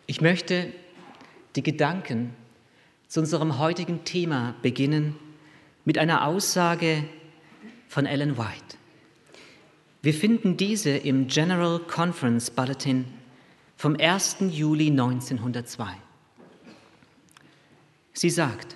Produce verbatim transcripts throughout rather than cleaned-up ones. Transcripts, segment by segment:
Ich möchte die Gedanken zu unserem heutigen Thema beginnen mit einer Aussage von Ellen White. Wir finden diese im General Conference Bulletin vom ersten Juli neunzehnhundertzwei. Sie sagt: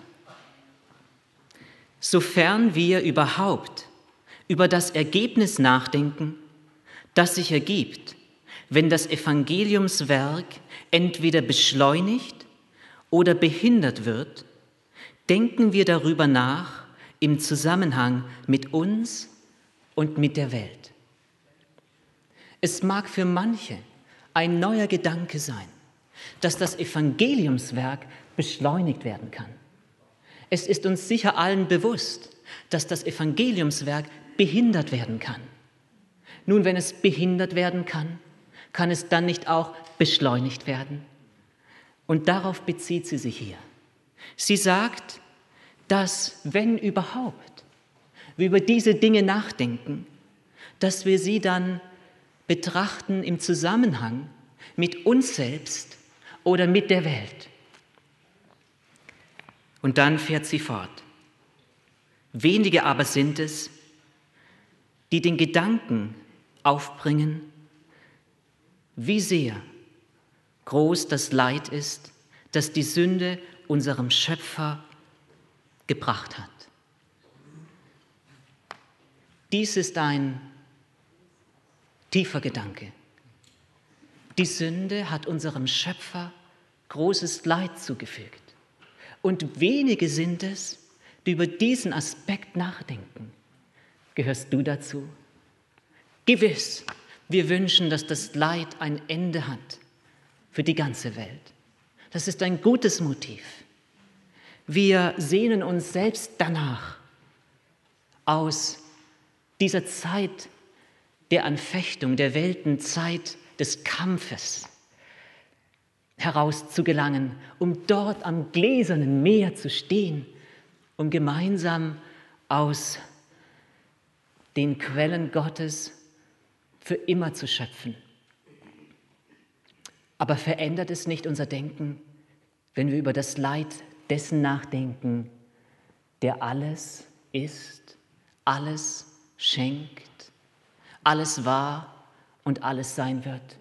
Sofern wir überhaupt über das Ergebnis nachdenken, das sich ergibt, wenn das Evangeliumswerk entweder beschleunigt oder behindert wird, denken wir darüber nach im Zusammenhang mit uns und mit der Welt. Es mag für manche ein neuer Gedanke sein, dass das Evangeliumswerk beschleunigt werden kann. Es ist uns sicher allen bewusst, dass das Evangeliumswerk behindert werden kann. Nun, wenn es behindert werden kann, kann es dann nicht auch beschleunigt werden? Und darauf bezieht sie sich hier. Sie sagt, dass, wenn überhaupt, wir über diese Dinge nachdenken, dass wir sie dann betrachten im Zusammenhang mit uns selbst oder mit der Welt. Und dann fährt sie fort. Wenige aber sind es, die den Gedanken aufbringen, wie sehr groß das Leid ist, das die Sünde unserem Schöpfer gebracht hat. Dies ist ein tiefer Gedanke. Die Sünde hat unserem Schöpfer großes Leid zugefügt. Und wenige sind es, die über diesen Aspekt nachdenken. Gehörst du dazu? Gewiss, wir wünschen, dass das Leid ein Ende hat für die ganze Welt. Das ist ein gutes Motiv. Wir sehnen uns selbst danach, aus dieser Zeit der Anfechtung, der Weltenzeit des Kampfes herauszugelangen, um dort am gläsernen Meer zu stehen, um gemeinsam aus den Quellen Gottes für immer zu schöpfen. Aber verändert es nicht unser Denken, wenn wir über das Leid dessen nachdenken, der alles ist, alles schenkt, alles war und alles sein wird?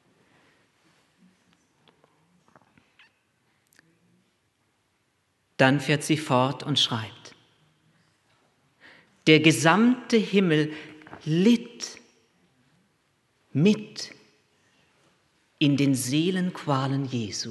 Dann fährt sie fort und schreibt: Der gesamte Himmel litt mit in den Seelenqualen Jesu.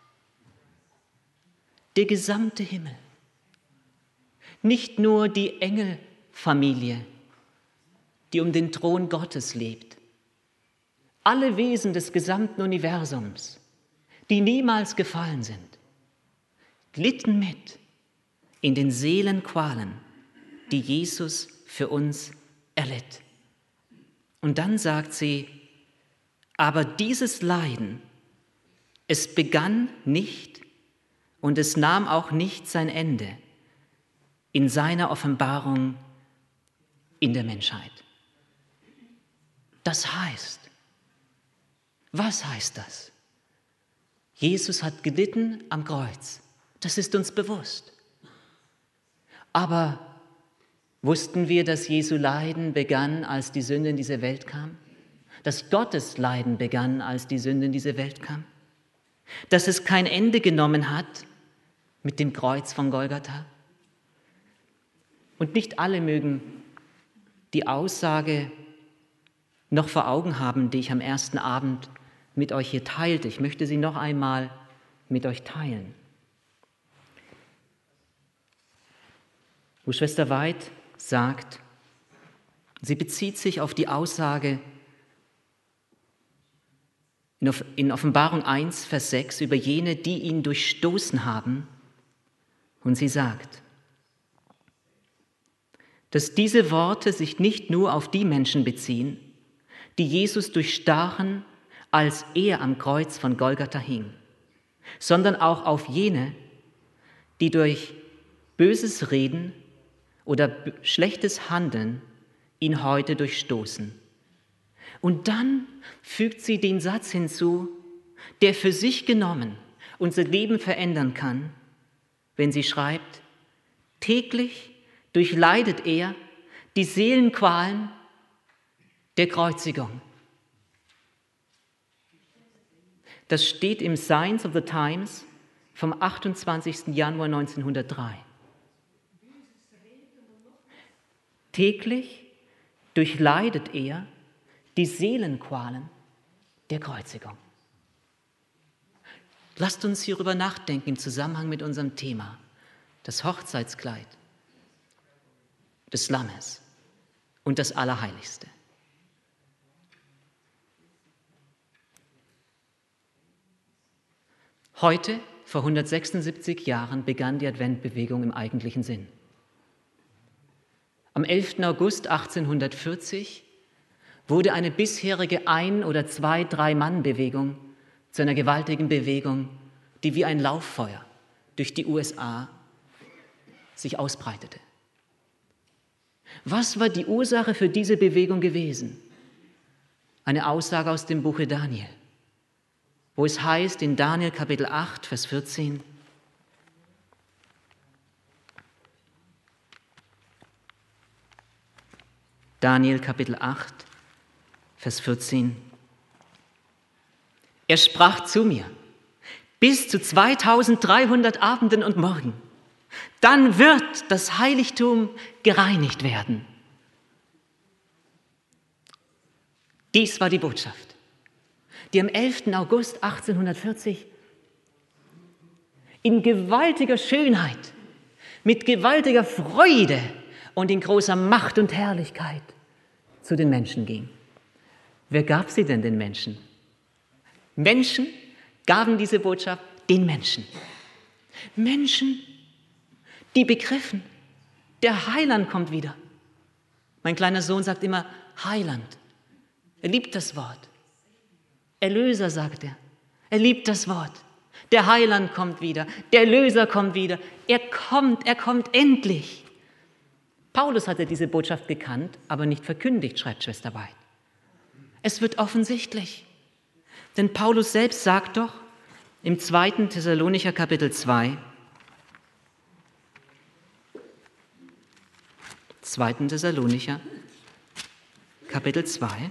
Der gesamte Himmel. Nicht nur die Engelfamilie, die um den Thron Gottes lebt. Alle Wesen des gesamten Universums, die niemals gefallen sind, litten mit in den Seelenqualen, die Jesus für uns erlitt. Und dann sagt sie: Aber dieses Leiden, es begann nicht und es nahm auch nicht sein Ende in seiner Offenbarung in der Menschheit. Das heißt, was heißt das? Jesus hat gelitten am Kreuz, das ist uns bewusst. Aber wussten wir, dass Jesu Leiden begann, als die Sünde in diese Welt kam? Dass Gottes Leiden begann, als die Sünde in diese Welt kam? Dass es kein Ende genommen hat mit dem Kreuz von Golgatha? Und nicht alle mögen die Aussage noch vor Augen haben, die ich am ersten Abend mit euch hier teilte. Ich möchte sie noch einmal mit euch teilen. Wo Schwester Weid sagt, sie bezieht sich auf die Aussage in Offenbarung eins, Vers sechs über jene, die ihn durchstoßen haben. Und sie sagt, dass diese Worte sich nicht nur auf die Menschen beziehen, die Jesus durchstachen, als er am Kreuz von Golgatha hing, sondern auch auf jene, die durch böses Reden oder schlechtes Handeln ihn heute durchstoßen. Und dann fügt sie den Satz hinzu, der für sich genommen unser Leben verändern kann, wenn sie schreibt, täglich durchleidet er die Seelenqualen der Kreuzigung. Das steht im Signs of the Times vom achtundzwanzigsten Januar neunzehnhundertdrei. Täglich durchleidet er die Seelenqualen der Kreuzigung. Lasst uns hierüber nachdenken im Zusammenhang mit unserem Thema, das Hochzeitskleid des Lammes und das Allerheiligste. Heute, vor hundertsechsundsiebzig Jahren, begann die Adventbewegung im eigentlichen Sinn. Am elften August achtzehnhundertvierzig wurde eine bisherige Ein- oder Zwei-, Drei-Mann-Bewegung zu einer gewaltigen Bewegung, die wie ein Lauffeuer durch die U S A sich ausbreitete. Was war die Ursache für diese Bewegung gewesen? Eine Aussage aus dem Buche Daniel, wo es heißt in Daniel Kapitel acht, Vers vierzehn, Daniel Kapitel acht, Vers vierzehn. Er sprach zu mir, bis zu zweitausenddreihundert Abenden und Morgen, dann wird das Heiligtum gereinigt werden. Dies war die Botschaft, die am elften August achtzehnhundertvierzig in gewaltiger Schönheit, mit gewaltiger Freude und in großer Macht und Herrlichkeit zu den Menschen ging. Wer gab sie denn den Menschen? Menschen gaben diese Botschaft den Menschen. Menschen, die begriffen, der Heiland kommt wieder. Mein kleiner Sohn sagt immer Heiland. Er liebt das Wort. Erlöser, sagt er. Er liebt das Wort. Der Heiland kommt wieder. Der Erlöser kommt wieder. Er kommt, er kommt endlich. Paulus hatte diese Botschaft gekannt, aber nicht verkündigt, schreibt Schwester Weid. Es wird offensichtlich. Denn Paulus selbst sagt doch im zweiten Thessalonicher Kapitel zwei, zweiten Thessalonicher Kapitel zwei,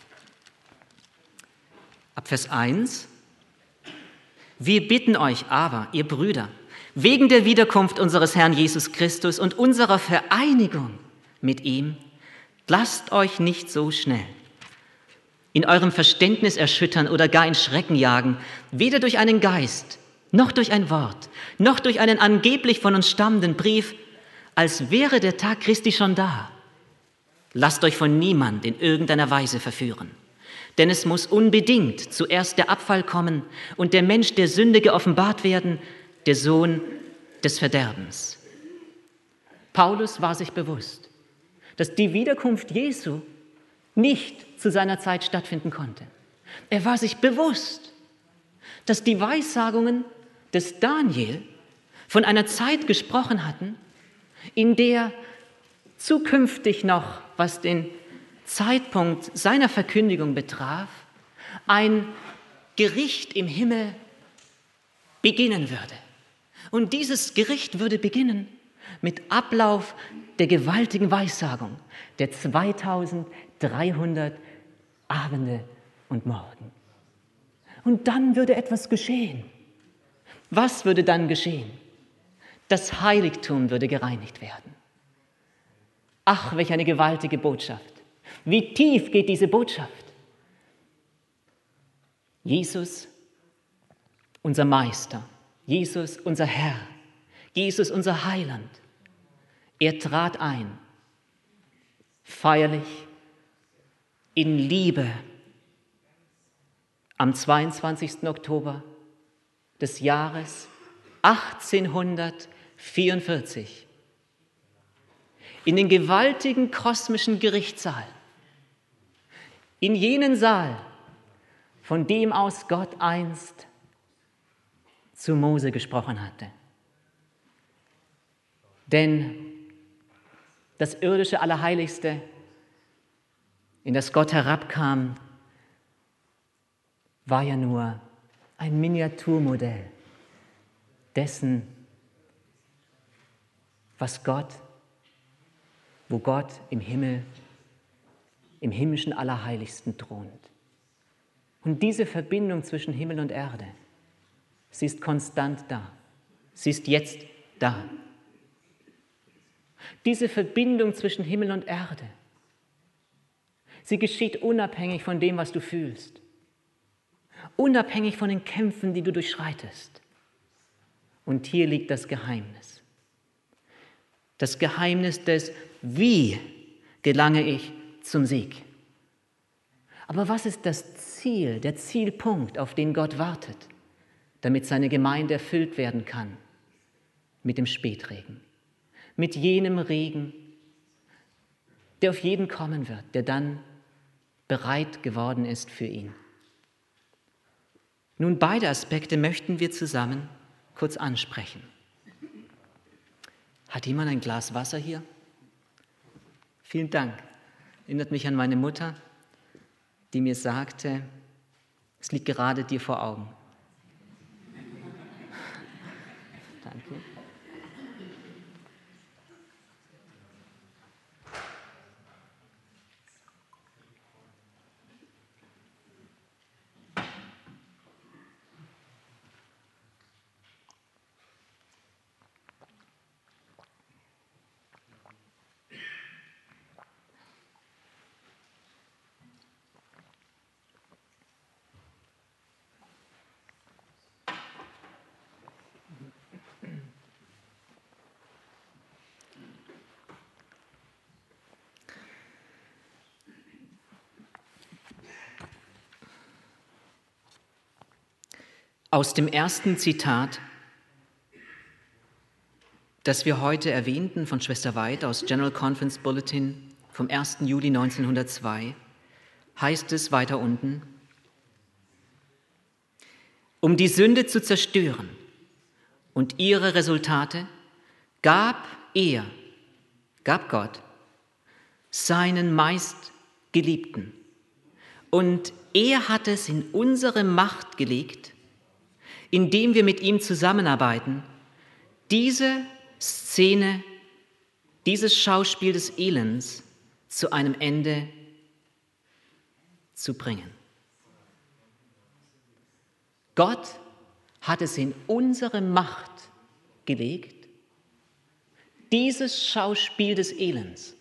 ab Vers eins, wir bitten euch aber, ihr Brüder, wegen der Wiederkunft unseres Herrn Jesus Christus und unserer Vereinigung mit ihm, lasst euch nicht so schnell in eurem Verständnis erschüttern oder gar in Schrecken jagen, weder durch einen Geist, noch durch ein Wort, noch durch einen angeblich von uns stammenden Brief, als wäre der Tag Christi schon da. Lasst euch von niemand in irgendeiner Weise verführen, denn es muss unbedingt zuerst der Abfall kommen und der Mensch der Sünde geoffenbart werden, der Sohn des Verderbens. Paulus war sich bewusst, dass die Wiederkunft Jesu nicht zu seiner Zeit stattfinden konnte. Er war sich bewusst, dass die Weissagungen des Daniel von einer Zeit gesprochen hatten, in der zukünftig noch, was den Zeitpunkt seiner Verkündigung betraf, ein Gericht im Himmel beginnen würde. Und dieses Gericht würde beginnen mit Ablauf der gewaltigen Weissagung der zweitausenddreihundert Abende und Morgen. Und dann würde etwas geschehen. Was würde dann geschehen? Das Heiligtum würde gereinigt werden. Ach, welch eine gewaltige Botschaft. Wie tief geht diese Botschaft? Jesus, unser Meister, Jesus, unser Herr, Jesus, unser Heiland. Er trat ein, feierlich, in Liebe, am zweiundzwanzigsten Oktober des Jahres achtzehnhundertvierundvierzig in den gewaltigen kosmischen Gerichtssaal, in jenen Saal, von dem aus Gott einst zu Mose gesprochen hatte. Denn das irdische Allerheiligste, in das Gott herabkam, war ja nur ein Miniaturmodell dessen, was Gott, wo Gott im Himmel, im himmlischen Allerheiligsten thront. Und diese Verbindung zwischen Himmel und Erde, sie ist konstant da. Sie ist jetzt da. Diese Verbindung zwischen Himmel und Erde, sie geschieht unabhängig von dem, was du fühlst. Unabhängig von den Kämpfen, die du durchschreitest. Und hier liegt das Geheimnis. Das Geheimnis des Wie gelange ich zum Sieg. Aber was ist das Ziel, der Zielpunkt, auf den Gott wartet, damit seine Gemeinde erfüllt werden kann? Mit dem Spätregen. Mit jenem Regen, der auf jeden kommen wird, der dann bereit geworden ist für ihn. Nun, beide Aspekte möchten wir zusammen kurz ansprechen. Hat jemand ein Glas Wasser hier? Vielen Dank. Erinnert mich an meine Mutter, die mir sagte, es liegt gerade dir vor Augen. Danke. Aus dem ersten Zitat, das wir heute erwähnten von Schwester Weid aus General Conference Bulletin vom ersten Juli neunzehnhundertzwei, heißt es weiter unten: Um die Sünde zu zerstören und ihre Resultate gab er, gab Gott, seinen meistgeliebten. Und er hat es in unsere Macht gelegt, indem wir mit ihm zusammenarbeiten, diese Szene, dieses Schauspiel des Elends zu einem Ende zu bringen. Gott hat es in unsere Macht gelegt, dieses Schauspiel des Elends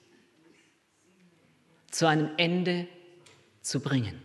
zu einem Ende zu bringen.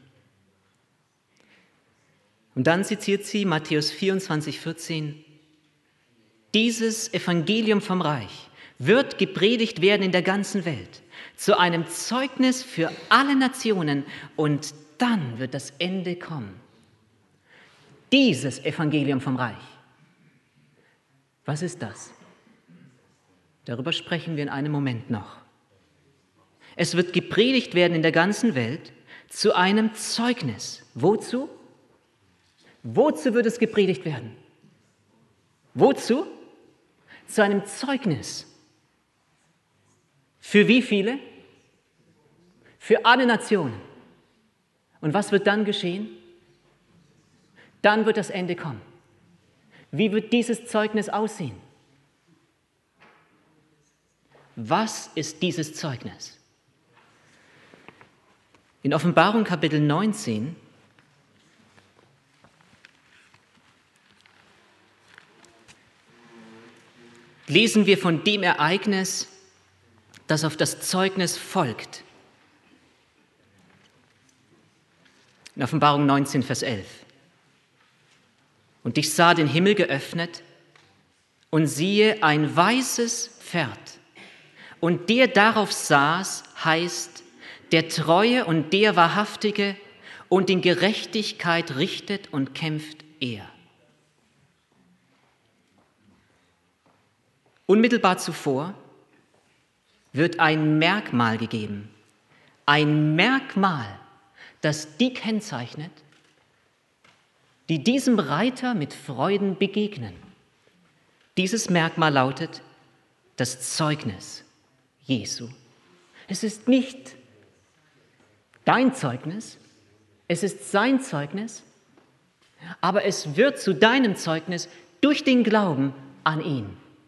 Und dann zitiert sie Matthäus vierundzwanzig, vierzehn. Dieses Evangelium vom Reich wird gepredigt werden in der ganzen Welt, zu einem Zeugnis für alle Nationen, und dann wird das Ende kommen. Dieses Evangelium vom Reich. Was ist das? Darüber sprechen wir in einem Moment noch. Es wird gepredigt werden in der ganzen Welt zu einem Zeugnis. Wozu? Wozu wird es gepredigt werden? Wozu? Zu einem Zeugnis. Für wie viele? Für alle Nationen. Und was wird dann geschehen? Dann wird das Ende kommen. Wie wird dieses Zeugnis aussehen? Was ist dieses Zeugnis? In Offenbarung Kapitel neunzehn lesen wir von dem Ereignis, das auf das Zeugnis folgt. In Offenbarung neunzehn, Vers elf. Und ich sah den Himmel geöffnet und siehe ein weißes Pferd. Und der darauf saß, heißt der Treue und der Wahrhaftige, und in Gerechtigkeit richtet und kämpft er. Unmittelbar zuvor wird ein Merkmal gegeben, ein Merkmal, das die kennzeichnet, die diesem Reiter mit Freuden begegnen. Dieses Merkmal lautet das Zeugnis Jesu. Es ist nicht dein Zeugnis, es ist sein Zeugnis, aber es wird zu deinem Zeugnis durch den Glauben an ihn.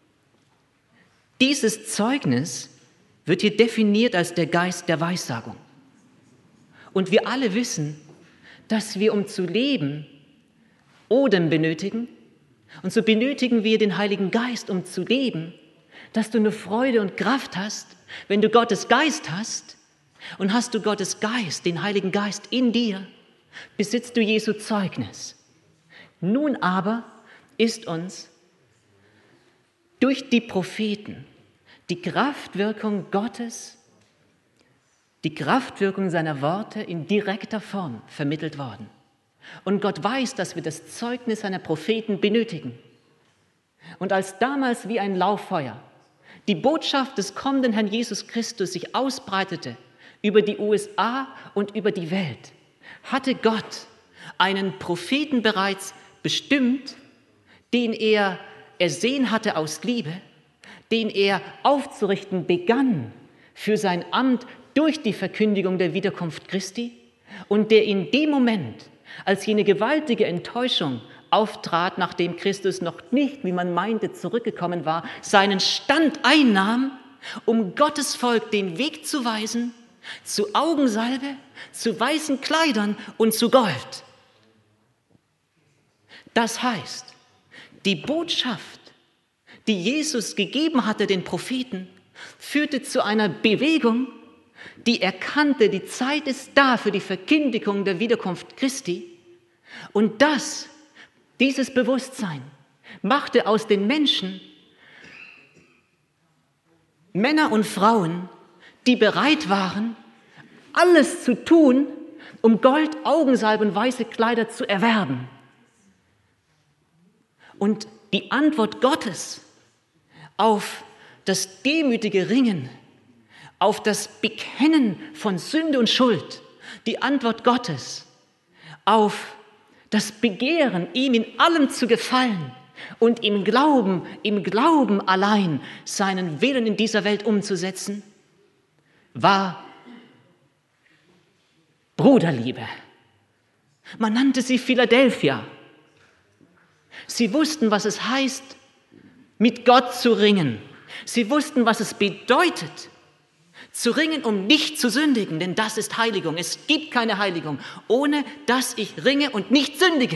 Dieses Zeugnis wird hier definiert als der Geist der Weissagung. Und wir alle wissen, dass wir, um zu leben, Odem benötigen. Und so benötigen wir den Heiligen Geist, um zu leben, dass du eine Freude und Kraft hast, wenn du Gottes Geist hast. Und hast du Gottes Geist, den Heiligen Geist in dir, besitzt du Jesu Zeugnis. Nun aber ist uns durch die Propheten die Kraftwirkung Gottes, die Kraftwirkung seiner Worte in direkter Form vermittelt worden. Und Gott weiß, dass wir das Zeugnis seiner Propheten benötigen. Und als damals wie ein Lauffeuer die Botschaft des kommenden Herrn Jesus Christus sich ausbreitete über die U S A und über die Welt, hatte Gott einen Propheten bereits bestimmt, den er ersehen hatte aus Liebe, den er aufzurichten begann für sein Amt durch die Verkündigung der Wiederkunft Christi und der in dem Moment, als jene gewaltige Enttäuschung auftrat, nachdem Christus noch nicht, wie man meinte, zurückgekommen war, seinen Stand einnahm, um Gottes Volk den Weg zu weisen, zu Augensalbe, zu weißen Kleidern und zu Gold. Das heißt, die Botschaft, die Jesus gegeben hatte den Propheten, führte zu einer Bewegung, die erkannte, die Zeit ist da für die Verkündigung der Wiederkunft Christi. Und das, dieses Bewusstsein, machte aus den Menschen Männer und Frauen, die bereit waren, alles zu tun, um Gold, Augensalbe und weiße Kleider zu erwerben. Und die Antwort Gottes auf das demütige Ringen, auf das Bekennen von Sünde und Schuld, die Antwort Gottes auf das Begehren, ihm in allem zu gefallen und im Glauben, im Glauben allein seinen Willen in dieser Welt umzusetzen, war Bruderliebe. Man nannte sie Philadelphia. Sie wussten, was es heißt, mit Gott zu ringen. Sie wussten, was es bedeutet, zu ringen, um nicht zu sündigen, denn das ist Heiligung. Es gibt keine Heiligung, ohne dass ich ringe und nicht sündige.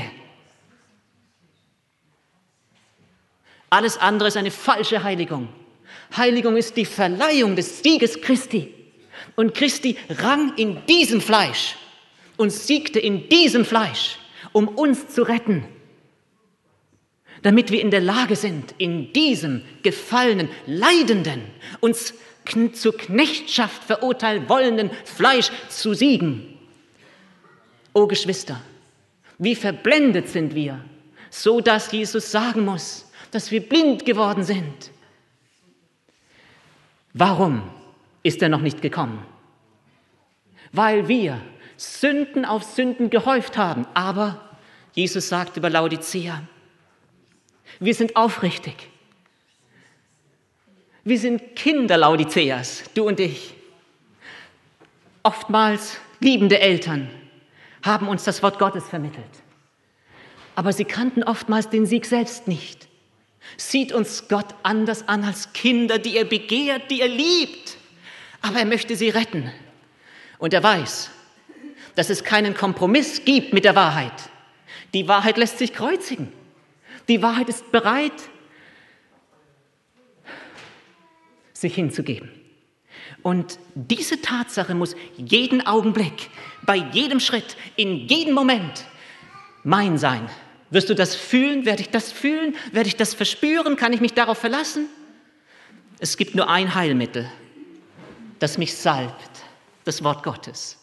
Alles andere ist eine falsche Heiligung. Heiligung ist die Verleihung des Sieges Christi. Und Christi rang in diesem Fleisch und siegte in diesem Fleisch, um uns zu retten, damit wir in der Lage sind, in diesem gefallenen, leidenden, uns zur Knechtschaft verurteilen wollenden Fleisch zu siegen. O Geschwister, wie verblendet sind wir, so dass Jesus sagen muss, dass wir blind geworden sind. Warum ist er noch nicht gekommen? Weil wir Sünden auf Sünden gehäuft haben. Aber Jesus sagt über Laodicea, wir sind aufrichtig. Wir sind Kinder Laodiceas, du und ich. Oftmals liebende Eltern haben uns das Wort Gottes vermittelt. Aber sie kannten oftmals den Sieg selbst nicht. Sieht uns Gott anders an als Kinder, die er begehrt, die er liebt. Aber er möchte sie retten. Und er weiß, dass es keinen Kompromiss gibt mit der Wahrheit. Die Wahrheit lässt sich kreuzigen. Die Wahrheit ist bereit, sich hinzugeben. Und diese Tatsache muss jeden Augenblick, bei jedem Schritt, in jedem Moment mein sein. Wirst du das fühlen? Werde ich das fühlen? Werde ich das verspüren? Kann ich mich darauf verlassen? Es gibt nur ein Heilmittel, das mich salbt, das Wort Gottes.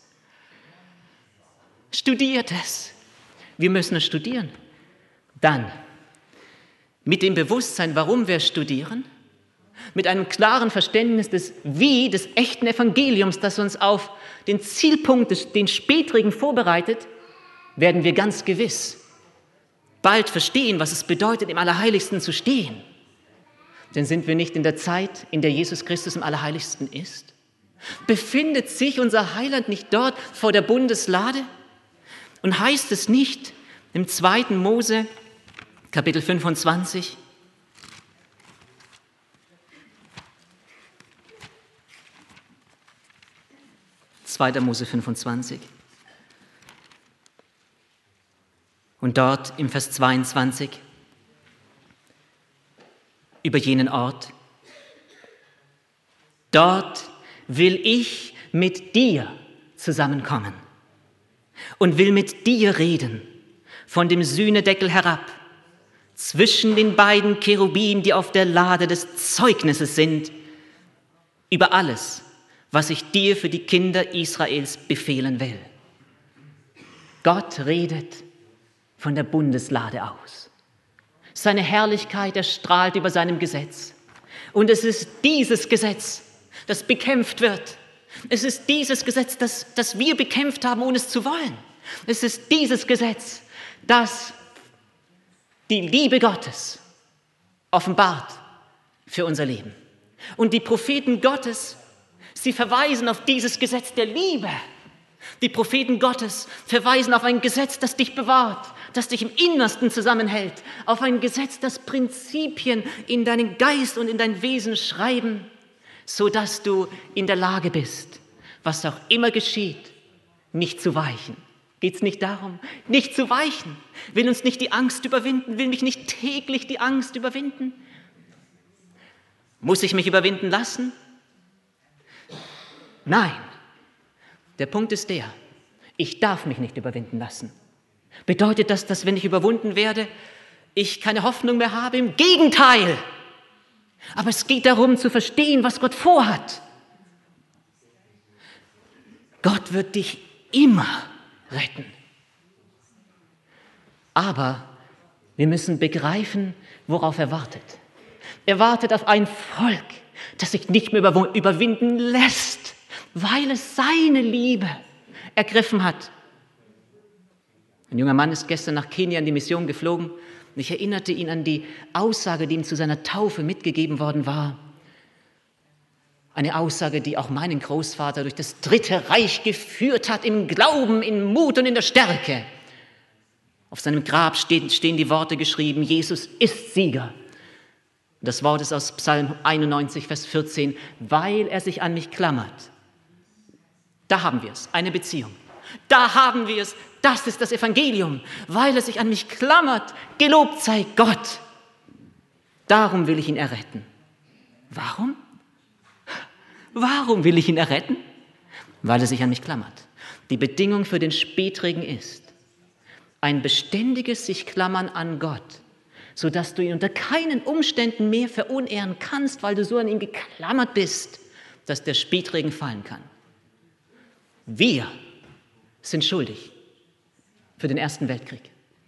Studiert es. Wir müssen es studieren. Dann, mit dem Bewusstsein, warum wir studieren, mit einem klaren Verständnis des Wie, des echten Evangeliums, das uns auf den Zielpunkt, des, den spätrigen vorbereitet, werden wir ganz gewiss bald verstehen, was es bedeutet, im Allerheiligsten zu stehen. Denn sind wir nicht in der Zeit, in der Jesus Christus im Allerheiligsten ist? Befindet sich unser Heiland nicht dort vor der Bundeslade? Und heißt es nicht, Im zweiten Mose, Kapitel fünfundzwanzig, zweiter Mose fünfundzwanzig. Und dort im Vers zweiundzwanzig über jenen Ort: Dort will ich mit dir zusammenkommen und will mit dir reden von dem Sühnedeckel herab, zwischen den beiden Cherubim, die auf der Lade des Zeugnisses sind, über alles, was ich dir für die Kinder Israels befehlen will. Gott redet von der Bundeslade aus. Seine Herrlichkeit erstrahlt über seinem Gesetz. Und es ist dieses Gesetz, das bekämpft wird. Es ist dieses Gesetz, das, das wir bekämpft haben, ohne es zu wollen. Es ist dieses Gesetz, das die Liebe Gottes offenbart für unser Leben. Und die Propheten Gottes, sie verweisen auf dieses Gesetz der Liebe. Die Propheten Gottes verweisen auf ein Gesetz, das dich bewahrt, das dich im Innersten zusammenhält, auf ein Gesetz, das Prinzipien in deinen Geist und in dein Wesen schreiben, sodass du in der Lage bist, was auch immer geschieht, nicht zu weichen. Geht es nicht darum, nicht zu weichen? Will uns nicht die Angst überwinden? Will mich nicht täglich die Angst überwinden? Muss ich mich überwinden lassen? Nein. Der Punkt ist der, ich darf mich nicht überwinden lassen. Bedeutet das, dass wenn ich überwunden werde, ich keine Hoffnung mehr habe? Im Gegenteil. Aber es geht darum zu verstehen, was Gott vorhat. Gott wird dich immer retten. Aber wir müssen begreifen, worauf er wartet. Er wartet auf ein Volk, das sich nicht mehr überwinden lässt, weil es seine Liebe ergriffen hat. Ein junger Mann ist gestern nach Kenia in die Mission geflogen und ich erinnerte ihn an die Aussage, die ihm zu seiner Taufe mitgegeben worden war. Eine Aussage, die auch meinen Großvater durch das Dritte Reich geführt hat, im Glauben, im Mut und in der Stärke. Auf seinem Grab stehen, stehen die Worte geschrieben: Jesus ist Sieger. Das Wort ist aus Psalm einundneunzig, Vers vierzehn, weil er sich an mich klammert. Da haben wir es, eine Beziehung. Da haben wir es, das ist das Evangelium, weil er sich an mich klammert. Gelobt sei Gott. Darum will ich ihn erretten. Warum? Warum will ich ihn erretten? Weil er sich an mich klammert. Die Bedingung für den Spätregen ist ein beständiges sich klammern an Gott, sodass du ihn unter keinen Umständen mehr verunehren kannst, weil du so an ihn geklammert bist, dass der Spätregen fallen kann. Wir sind schuldig für den Ersten Weltkrieg.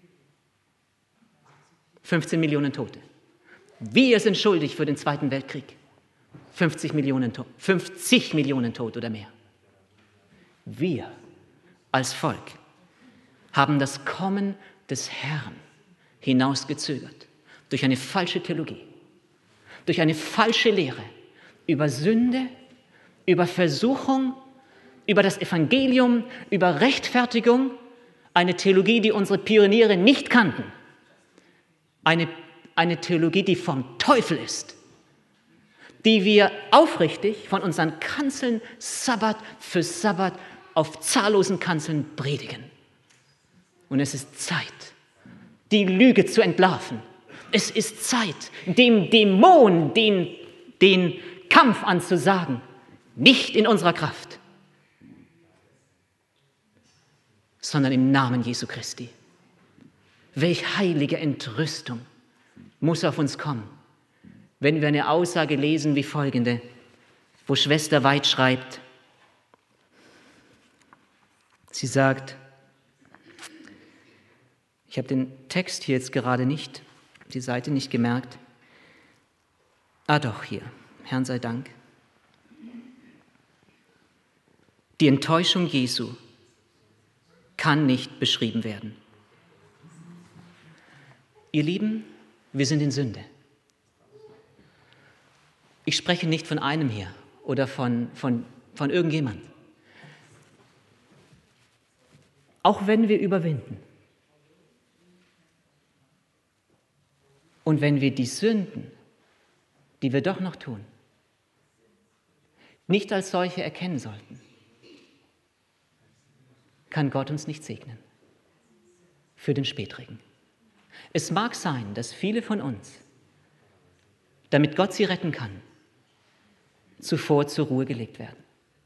fünfzehn Millionen Tote. Wir sind schuldig für den Zweiten Weltkrieg. fünfzig Millionen, fünfzig Millionen Tote oder mehr. Wir als Volk haben das Kommen des Herrn hinausgezögert durch eine falsche Theologie, durch eine falsche Lehre über Sünde, über Versuchung, über das Evangelium, über Rechtfertigung, eine Theologie, die unsere Pioniere nicht kannten, eine, eine Theologie, die vom Teufel ist, die wir aufrichtig von unseren Kanzeln Sabbat für Sabbat auf zahllosen Kanzeln predigen. Und es ist Zeit, die Lüge zu entlarven. Es ist Zeit, dem Dämon den, den Kampf anzusagen, nicht in unserer Kraft, sondern im Namen Jesu Christi. Welch heilige Entrüstung muss auf uns kommen, wenn wir eine Aussage lesen wie folgende, wo Schwester Weid schreibt, sie sagt, ich habe den Text hier jetzt gerade nicht, die Seite nicht gemerkt. Ah doch, hier, Herrn sei Dank. Die Enttäuschung Jesu kann nicht beschrieben werden. Ihr Lieben, wir sind in Sünde. Ich spreche nicht von einem hier oder von, von, von irgendjemand. Auch wenn wir überwinden, Und wenn wir die Sünden, die wir doch noch tun, nicht als solche erkennen sollten, kann Gott uns nicht segnen für den Spätregen. Es mag sein, dass viele von uns, damit Gott sie retten kann, zuvor zur Ruhe gelegt werden.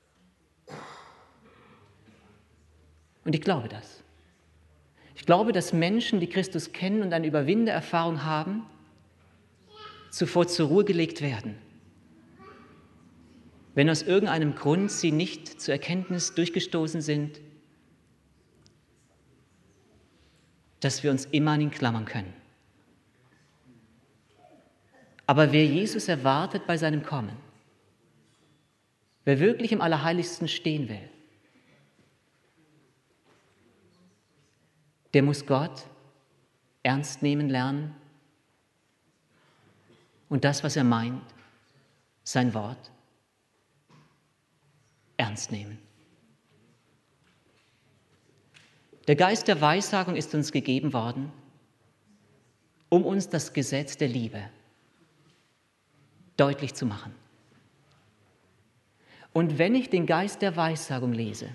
Und ich glaube das. Ich glaube, dass Menschen, die Christus kennen und eine Überwindererfahrung haben, zuvor zur Ruhe gelegt werden, wenn aus irgendeinem Grund sie nicht zur Erkenntnis durchgestoßen sind, dass wir uns immer an ihn klammern können. Aber wer Jesus erwartet bei seinem Kommen, wer wirklich im Allerheiligsten stehen will, der muss Gott ernst nehmen lernen und das, was er meint, sein Wort, ernst nehmen. Der Geist der Weissagung ist uns gegeben worden, um uns das Gesetz der Liebe deutlich zu machen. Und wenn ich den Geist der Weissagung lese,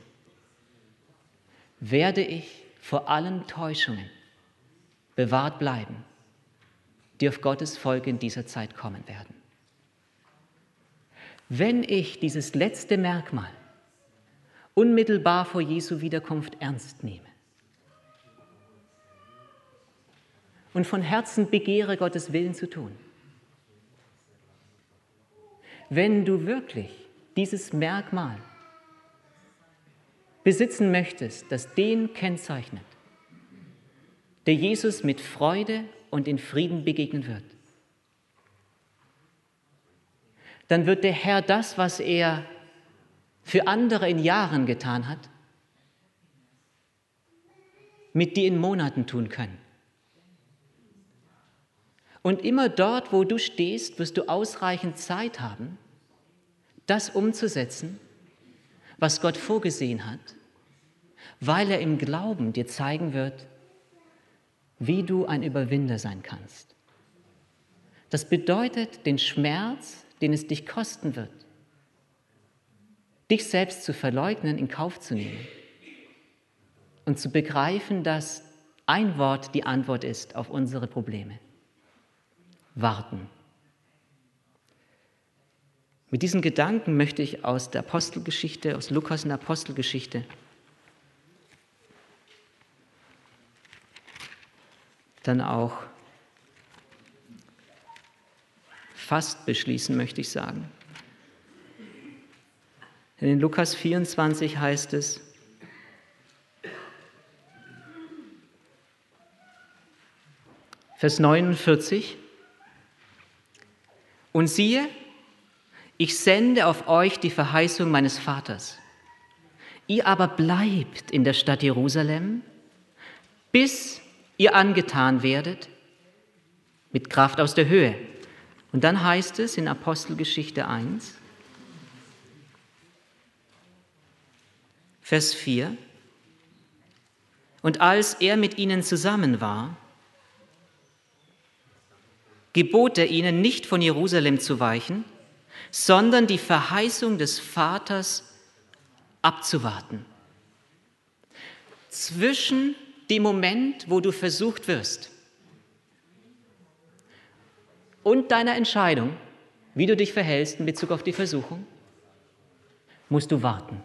werde ich vor allen Täuschungen bewahrt bleiben, die auf Gottes Volk in dieser Zeit kommen werden. Wenn ich dieses letzte Merkmal unmittelbar vor Jesu Wiederkunft ernst nehme und von Herzen begehre, Gottes Willen zu tun, wenn du wirklich dieses Merkmal besitzen möchtest, das den kennzeichnet, der Jesus mit Freude und in Frieden begegnen wird, dann wird der Herr das, was er für andere in Jahren getan hat, mit dir in Monaten tun können. Und immer dort, wo du stehst, wirst du ausreichend Zeit haben, das umzusetzen, was Gott vorgesehen hat, weil er im Glauben dir zeigen wird, wie du ein Überwinder sein kannst. Das bedeutet, den Schmerz, den es dich kosten wird, dich selbst zu verleugnen, in Kauf zu nehmen und zu begreifen, dass ein Wort die Antwort ist auf unsere Probleme. Warten. Mit diesen Gedanken möchte ich aus der Apostelgeschichte, aus Lukas in der Apostelgeschichte, dann auch fast beschließen, möchte ich sagen. Denn in Lukas vierundzwanzig heißt es, Vers neunundvierzig, und siehe, ich sende auf euch die Verheißung meines Vaters. Ihr aber bleibt in der Stadt Jerusalem, bis ihr angetan werdet mit Kraft aus der Höhe. Und dann heißt es in Apostelgeschichte eins, Vers vier, und als er mit ihnen zusammen war, gebot er ihnen, nicht von Jerusalem zu weichen, sondern die Verheißung des Vaters abzuwarten. Zwischen dem Moment, wo du versucht wirst, und deiner Entscheidung, wie du dich verhältst in Bezug auf die Versuchung, musst du warten.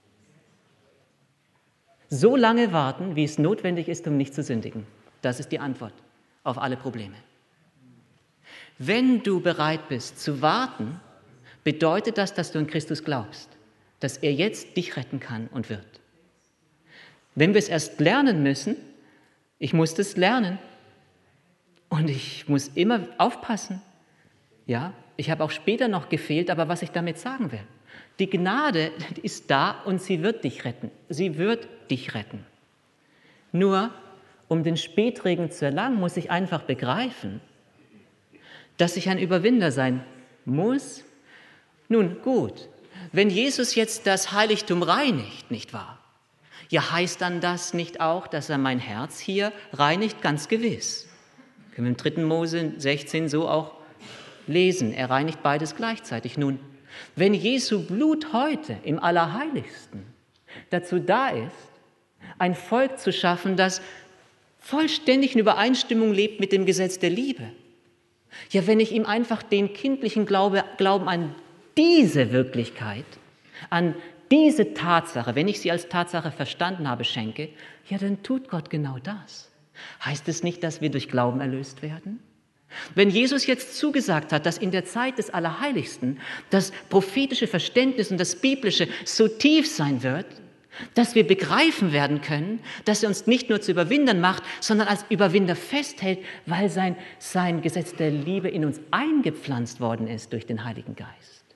So lange warten, wie es notwendig ist, um nicht zu sündigen. Das ist die Antwort auf alle Probleme. Wenn du bereit bist zu warten, bedeutet das, dass du an Christus glaubst, dass er jetzt dich retten kann und wird. Wenn wir es erst lernen müssen, ich musste es lernen und ich muss immer aufpassen. Ja, ich habe auch später noch gefehlt, aber was ich damit sagen will, die Gnade ist da und sie wird dich retten. Sie wird dich retten. Nur, um den Spätregen zu erlangen, muss ich einfach begreifen, dass ich ein Überwinder sein muss. Nun gut, wenn Jesus jetzt das Heiligtum reinigt, nicht wahr? Ja, heißt dann das nicht auch, dass er mein Herz hier reinigt? Ganz gewiss. Können wir im dritten Mose sechzehn so auch lesen. Er reinigt beides gleichzeitig. Nun, wenn Jesu Blut heute im Allerheiligsten dazu da ist, ein Volk zu schaffen, das vollständig in Übereinstimmung lebt mit dem Gesetz der Liebe, ja, wenn ich ihm einfach den kindlichen Glaube, Glauben an diese Wirklichkeit, an diese Tatsache, wenn ich sie als Tatsache verstanden habe, schenke, ja, dann tut Gott genau das. Heißt es nicht, dass wir durch Glauben erlöst werden? Wenn Jesus jetzt zugesagt hat, dass in der Zeit des Allerheiligsten das prophetische Verständnis und das biblische so tief sein wird, dass wir begreifen werden können, dass er uns nicht nur zu Überwindern macht, sondern als Überwinder festhält, weil sein, sein Gesetz der Liebe in uns eingepflanzt worden ist durch den Heiligen Geist.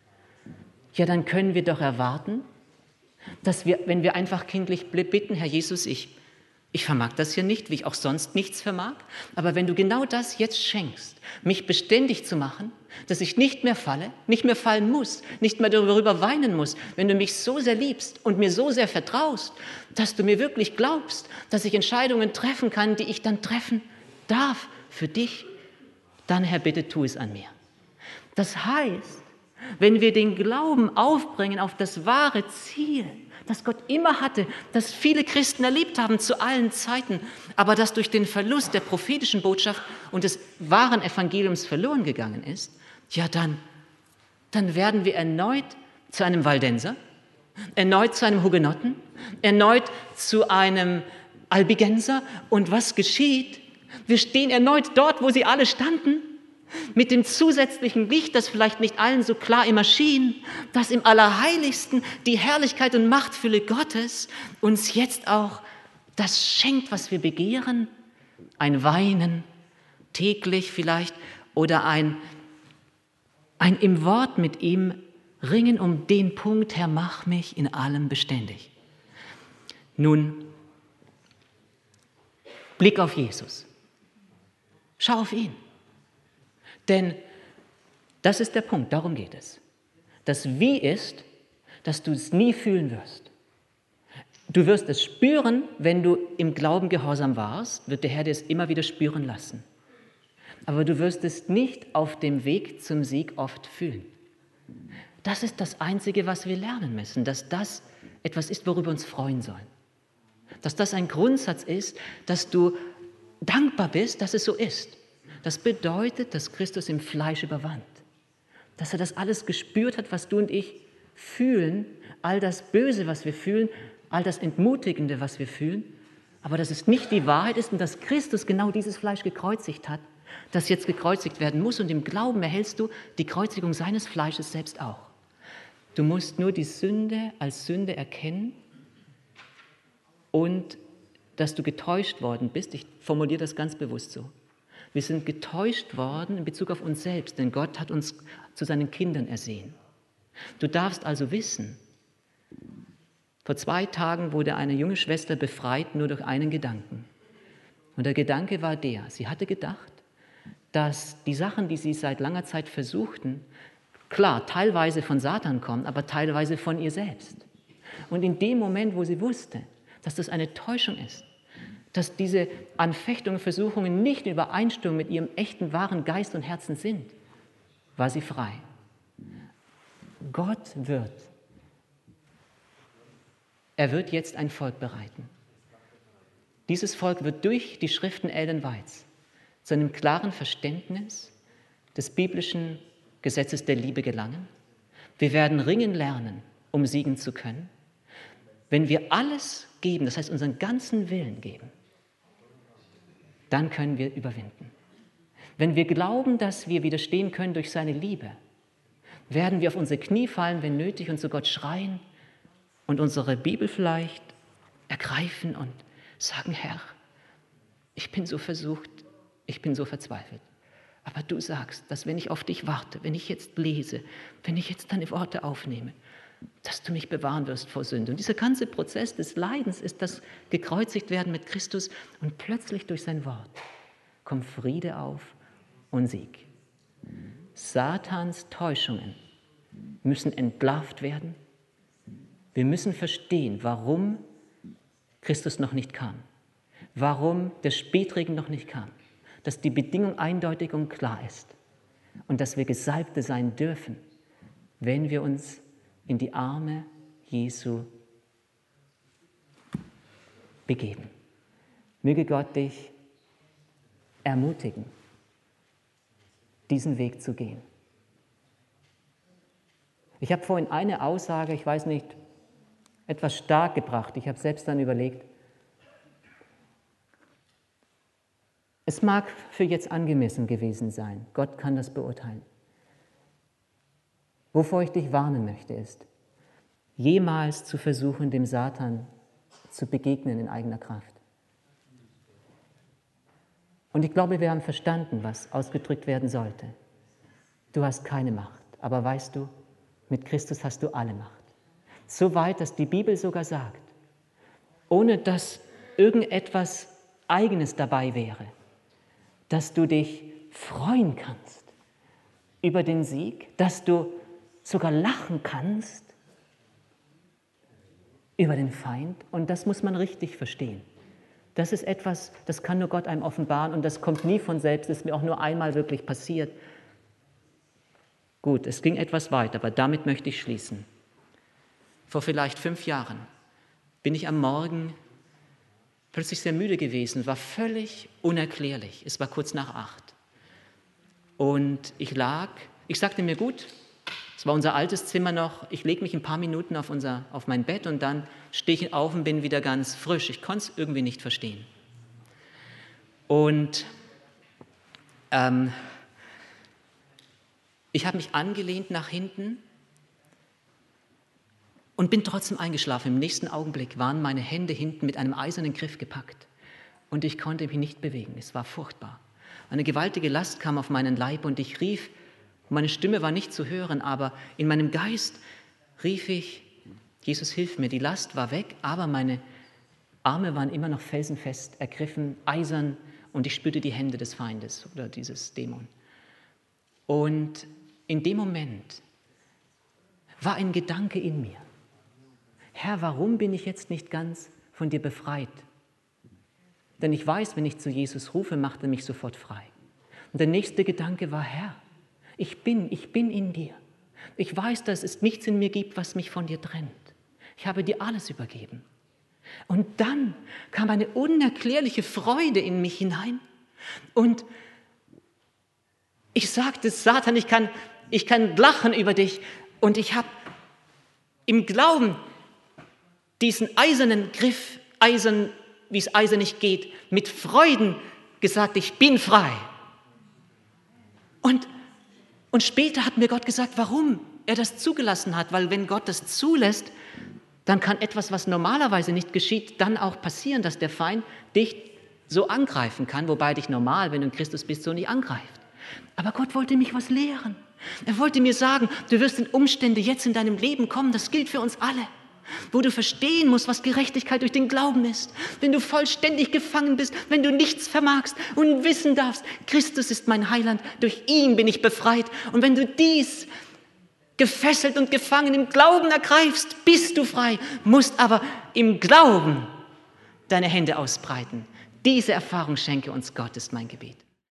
Ja, dann können wir doch erwarten, dass wir, wenn wir einfach kindlich bitten, Herr Jesus, ich Ich vermag das hier nicht, wie ich auch sonst nichts vermag. Aber wenn du genau das jetzt schenkst, mich beständig zu machen, dass ich nicht mehr falle, nicht mehr fallen muss, nicht mehr darüber weinen muss, wenn du mich so sehr liebst und mir so sehr vertraust, dass du mir wirklich glaubst, dass ich Entscheidungen treffen kann, die ich dann treffen darf für dich, dann, Herr, bitte tu es an mir. Das heißt, wenn wir den Glauben aufbringen auf das wahre Ziel, das Gott immer hatte, das viele Christen erlebt haben zu allen Zeiten, aber das durch den Verlust der prophetischen Botschaft und des wahren Evangeliums verloren gegangen ist, ja dann, dann werden wir erneut zu einem Waldenser, erneut zu einem Hugenotten, erneut zu einem Albigenser. Und was geschieht? Wir stehen erneut dort, wo sie alle standen, mit dem zusätzlichen Licht, das vielleicht nicht allen so klar immer schien, dass im Allerheiligsten die Herrlichkeit und Machtfülle Gottes uns jetzt auch das schenkt, was wir begehren, ein Weinen, täglich vielleicht, oder ein, ein im Wort mit ihm ringen um den Punkt, Herr, mach mich in allem beständig. Nun, Blick auf Jesus. Schau auf ihn. Denn das ist der Punkt, darum geht es. Das Wie ist, dass du es nie fühlen wirst. Du wirst es spüren, wenn du im Glauben gehorsam warst, wird der Herr dir es immer wieder spüren lassen. Aber du wirst es nicht auf dem Weg zum Sieg oft fühlen. Das ist das Einzige, was wir lernen müssen, dass das etwas ist, worüber wir uns freuen sollen. Dass das ein Grundsatz ist, dass du dankbar bist, dass es so ist. Das bedeutet, dass Christus im Fleisch überwand, dass er das alles gespürt hat, was du und ich fühlen, all das Böse, was wir fühlen, all das Entmutigende, was wir fühlen, aber dass es nicht die Wahrheit ist und dass Christus genau dieses Fleisch gekreuzigt hat, das jetzt gekreuzigt werden muss, und im Glauben erhältst du die Kreuzigung seines Fleisches selbst auch. Du musst nur die Sünde als Sünde erkennen und dass du getäuscht worden bist. Ich formuliere das ganz bewusst so. Wir sind getäuscht worden in Bezug auf uns selbst, denn Gott hat uns zu seinen Kindern ersehen. Du darfst also wissen, vor zwei Tagen wurde eine junge Schwester befreit nur durch einen Gedanken. Und der Gedanke war der, sie hatte gedacht, dass die Sachen, die sie seit langer Zeit versuchten, klar, teilweise von Satan kommen, aber teilweise von ihr selbst. Und in dem Moment, wo sie wusste, dass das eine Täuschung ist, dass diese Anfechtungen, Versuchungen nicht in Übereinstimmung mit ihrem echten, wahren Geist und Herzen sind, war sie frei. Gott wird, er wird jetzt ein Volk bereiten. Dieses Volk wird durch die Schriften Ellen Whites zu einem klaren Verständnis des biblischen Gesetzes der Liebe gelangen. Wir werden ringen lernen, um siegen zu können. Wenn wir alles geben, das heißt unseren ganzen Willen geben, dann können wir überwinden. Wenn wir glauben, dass wir widerstehen können durch seine Liebe, werden wir auf unsere Knie fallen, wenn nötig, und zu Gott schreien und unsere Bibel vielleicht ergreifen und sagen, Herr, ich bin so versucht, ich bin so verzweifelt. Aber du sagst, dass wenn ich auf dich warte, wenn ich jetzt lese, wenn ich jetzt deine Worte aufnehme, dass du mich bewahren wirst vor Sünde. Und dieser ganze Prozess des Leidens ist das gekreuzigt werden mit Christus, und plötzlich durch sein Wort kommt Friede auf und Sieg. Satans Täuschungen müssen entlarvt werden. Wir müssen verstehen, warum Christus noch nicht kam, warum der Spätregen noch nicht kam. dass die Bedingung eindeutig und klar ist und dass wir Gesalbte sein dürfen, wenn wir uns in die Arme Jesu begeben. Möge Gott dich ermutigen, diesen Weg zu gehen. Ich habe vorhin eine Aussage, ich weiß nicht, etwas stark gebracht. Ich habe selbst dann überlegt, es mag für jetzt angemessen gewesen sein. Gott kann das beurteilen. Wovor ich dich warnen möchte, ist, jemals zu versuchen, dem Satan zu begegnen in eigener Kraft. Und ich glaube, wir haben verstanden, was ausgedrückt werden sollte. Du hast keine Macht, aber weißt du, mit Christus hast du alle Macht. So weit, dass die Bibel sogar sagt, ohne dass irgendetwas Eigenes dabei wäre, dass du dich freuen kannst über den Sieg, dass du sogar lachen kannst über den Feind. Und das muss man richtig verstehen. Das ist etwas, das kann nur Gott einem offenbaren und das kommt nie von selbst, das ist mir auch nur einmal wirklich passiert. Gut, es ging etwas weiter, aber damit möchte ich schließen. Vor vielleicht fünf Jahren bin ich am Morgen plötzlich sehr müde gewesen, war völlig unerklärlich. Es war kurz nach acht. Und ich lag, ich sagte mir, gut, es war unser altes Zimmer noch, ich lege mich ein paar Minuten auf, unser, auf mein Bett und dann stehe ich auf und bin wieder ganz frisch. Ich konnte es irgendwie nicht verstehen. Und ähm, ich habe mich angelehnt nach hinten und bin trotzdem eingeschlafen. Im nächsten Augenblick waren meine Hände hinten mit einem eisernen Griff gepackt und ich konnte mich nicht bewegen. Es war furchtbar. Eine gewaltige Last kam auf meinen Leib und ich rief, meine Stimme war nicht zu hören, aber in meinem Geist rief ich, Jesus, hilf mir. Die Last war weg, aber meine Arme waren immer noch felsenfest ergriffen, eisern und ich spürte die Hände des Feindes oder dieses Dämon. Und in dem Moment war ein Gedanke in mir. Herr, warum bin ich jetzt nicht ganz von dir befreit? Denn ich weiß, wenn ich zu Jesus rufe, macht er mich sofort frei. Und der nächste Gedanke war, Herr, ich bin, ich bin in dir. Ich weiß, dass es nichts in mir gibt, was mich von dir trennt. Ich habe dir alles übergeben. Und dann kam eine unerklärliche Freude in mich hinein. Und ich sagte, Satan, ich kann, ich kann lachen über dich. Und ich habe im Glauben diesen eisernen Griff, eisern, wie es eisern nicht geht, mit Freuden gesagt, ich bin frei. Und, und später hat mir Gott gesagt, warum er das zugelassen hat, weil wenn Gott das zulässt, dann kann etwas, was normalerweise nicht geschieht, dann auch passieren, dass der Feind dich so angreifen kann, wobei dich normal, wenn du in Christus bist, so nicht angreift. Aber Gott wollte mich was lehren. Er wollte mir sagen, du wirst in Umstände jetzt in deinem Leben kommen, das gilt für uns alle, wo du verstehen musst, was Gerechtigkeit durch den Glauben ist, wenn du vollständig gefangen bist, wenn du nichts vermagst und wissen darfst, Christus ist mein Heiland, durch ihn bin ich befreit. Und wenn du dies gefesselt und gefangen im Glauben ergreifst, bist du frei, musst aber im Glauben deine Hände ausbreiten. Diese Erfahrung schenke uns Gott, ist mein Gebet.